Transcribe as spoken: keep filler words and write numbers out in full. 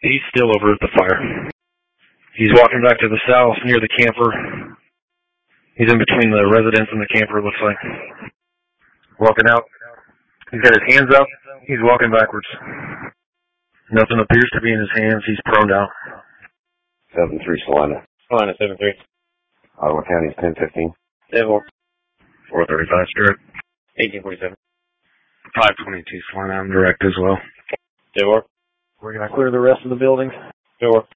He's still over at the fire. He's walking back to the south near the camper. He's in between the residence and the camper, it looks like. Walking out. He's got his hands up. He's walking backwards. Nothing appears to be in his hands. He's prone out. seven three Salina. Salina, seven three. Ottawa County, ten fifteen. Devil. four thirty-five, Stuart. eighteen forty-seven. five twenty-two, Salina. I'm direct as well. Devil. We're going to clear the rest of the building. Devil.